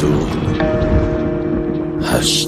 8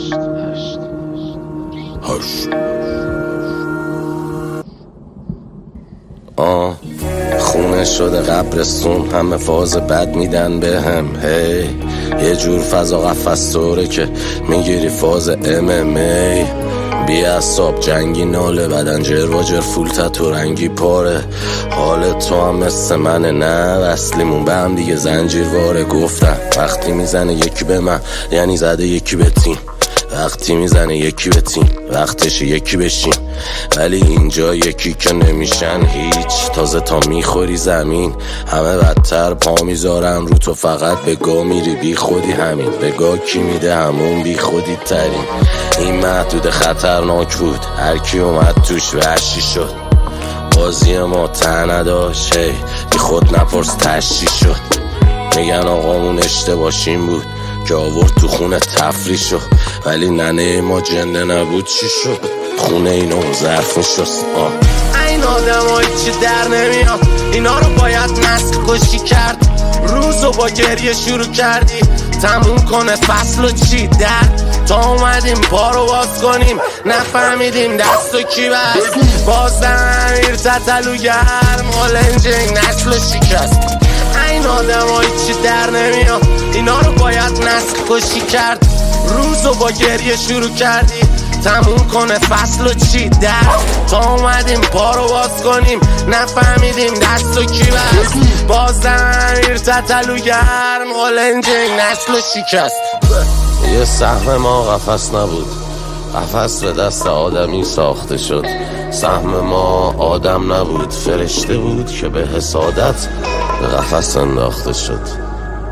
خونه شده قبرستون، همه فاز بد میدن به هم. هی یه جور فضا قفص طوره که میگیری فاز MMA. بی اصاب جنگی ناله، بدن جرواجر فول تتو رنگی پاره. حال تو هم مثل منه، نه وصلیمون به هم دیگه زنجیر واره. گفتم وقتی میزنه یکی به من یعنی زده یکی به تیم، وقتی میزنه یکی به تیم وقتش یکی بشیم. ولی اینجا یکی که نمیشن هیچ، تازه تا میخوری زمین همه بدتر پا میذارم رو تو. فقط بگاه میری بی خودی، همین بگاه کی میده همون بی خودی ترین. این محدود خطرناک بود، هر کی اومد توش وحشی شد. بازی ما ته نداشت، بی خود نپرس تشی شد. میگن آقامون اشتباهشیم بود که آورد تو خونه تفریح شد، ولی ننه ما جنده نبود چی شد؟ خونه اینو ظرف میشست. این آدم ها چی در نمیاد، اینا رو باید نسل کشی کرد. روزو با گریه شروع کردی، تموم کنه فصل و چی درد. تا اومدیم پا رو باز کنیم، نفهمیدیم دست و کی بست. بازم امیر تتلوگر مالنجنگ نسل و شکست. این آدم ها چی در نمیاد، اینا رو باید نسل کشی کرد. روزو با گریه شروع کردی، تموم کنه فصل و چی درد. تا اومدیم پا رو باز کنیم، نفهمیدیم دست و کی بست. بازم امیر تتلوگر مالنجنگ نسل و شکست. یه سهم ما قفس نبود، قفس به دست آدمی ساخته شد. سهم ما آدم نبود، فرشته بود که به حسادت به قفس انداخته شد.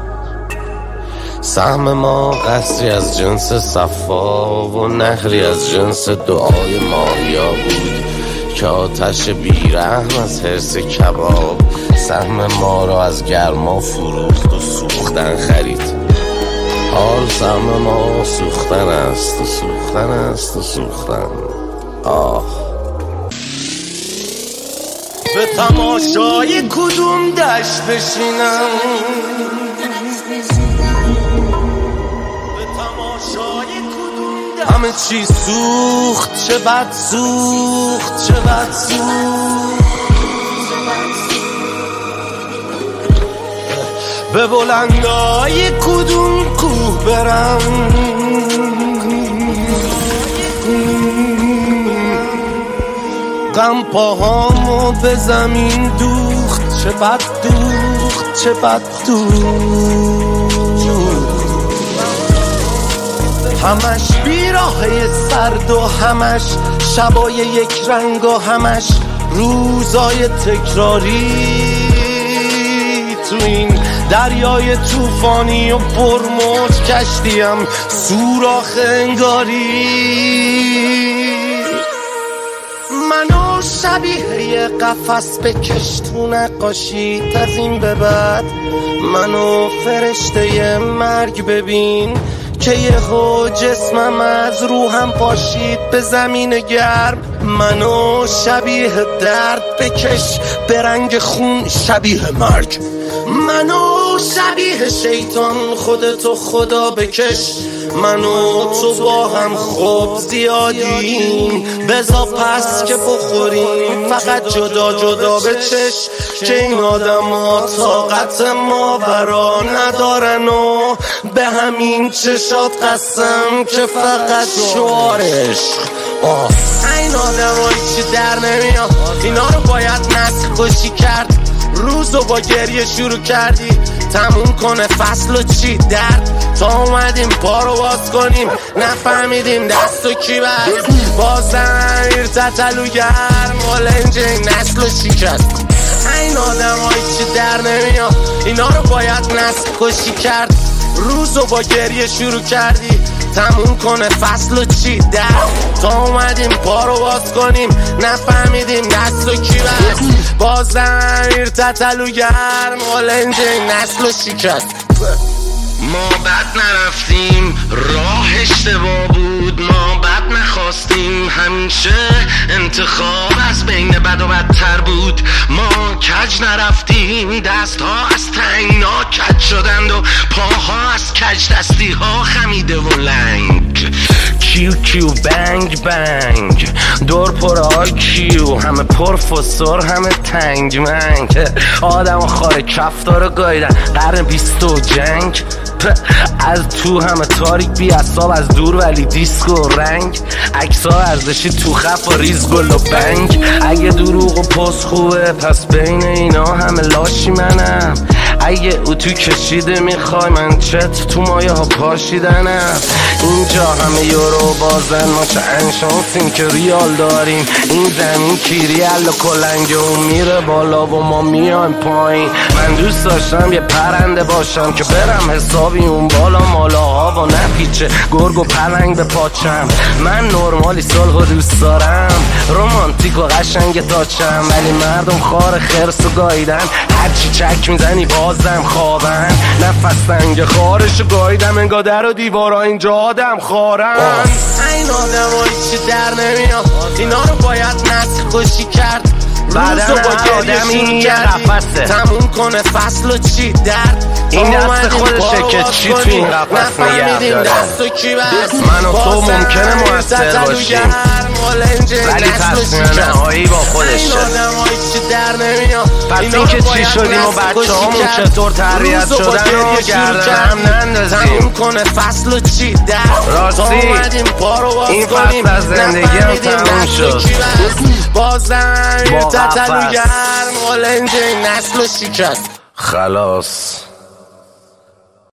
سهم ما قصری از جنس صفا و نهری از جنس دعای ماهیا بود که آتش بیرحم از حرص کباب سهم ما را از گرما فروخت و سوختن خرید. حال سهم ما سوختن است و سوختن است و سوختن. به تماشای کدوم دشت بشینم، همه چی سوخت، چه بد سوخت، چه بد سوخت. به بلندای کدوم کوه برم، غم پاهامو به زمین دوخت، چه بد دوخت، چه بد دوخت. همش بیراهه سرد و همش شبای یک رنگ و همش روزای تکراری. تو این دریای طوفانی و پرموج کشتیم سوراخ انگاری. منو شبیه قفس بکش تو نقاشیت، از این به بعد منو فرشته مرگ ببین که یهو جسمم از روحم پاشید به زمین گرم. منو شبیه درد بکش به رنگ خون شبیه مرگ. منو شبیه شیطان خودتو خدا بکش. منو تو با هم خوب زیادیم، بزا پس که بخوریم فقط جدا جدا بچش. که این آدم ها طاقت ماورا ندارن و به همین چشات قسم که فقط شعارش. این آدم ها چی در نمیاد، اینا رو باید نسل کشی کرد. روزو با گریه شروع کردی، تموم کنه فصل و چی درد. تا اومدیم پا رو باز کنیم، نفهمیدیم دست و کی بست. بازم امیر تتلوگر مالنجنگ نسل و شکست. این آدم های چی در نمیاد، اینا رو باید نسل کشی کرد. روزو با گریه شروع کردی، تموم کنه فصل و چی درد. تا اومدیم پا رو باز کنیم، نفهمیدیم دست و کی بست. بازم امیر تتلوگر مالنجنگ نسل و شکست. ما بد نرفتیم، راه اشتباه بود. ما بد نخواستیم، همیشه انتخاب از بین بد بد و بدتر بود. ما کج نرفتیم، دست ها از تنگنا کج شدند و پاها از کج دستی ها خمیده و لنگ. کیو کیو بنگ بنگ دور پر آکیو، همه پر فسور همه تنگ منگ. آدم خاره کفتار گایدن قرن 20 و جنگ. از تو همه تاریک بی اصاب، از دور ولی دیسک و رنگ. عکس‌ها ارزشی تو خف و ریز گل و بنگ. اگه دروغ و پست خوبه پس بین اینا همه لاشی منم. اگه اتو کشیده میخوای من چت تو مایه ها پاشیدنم. اینجا همه یورو بازن، ما چه انشانسیم که ریال داریم. این زمین کیریال و کلنگه و میره بالا و ما میایم پایین. من دوست داشتم یه پرنده باشم که برم حسابی اون بالا مالاها و نپیچه گرگ و پلنگ به پاچم. من نرمالی صلح و دوست دارم، رومانتیک و قشنگ تاچم. ولی مردم خار خرس و گایدن، هرچی چک میزنی بازم خوابن. نفس تنگ خارشو گایدم، انگار در و دیوارا اینجا آدم خارن. این آدم ها ایچی در نمیاد، اینا رو باید نسل کشی کرد. بعدم آدمی یه قفصه تموم کنه فصل و چی درد. این دست خودشه که چی تو این قفص نگه داره. من و تو ممکنه موثر باشیم ولی تصمیم نهایی با خودشه. پس این که چی شدیم و بچه همون چطور تربیت شدن و گردن هم نندازیم. تموم کنه فصل و چی درد. راستی این فصل از زندگی هم تموم شد. بازم یه تتلوگر مالنج نسل و شکست. خلاص.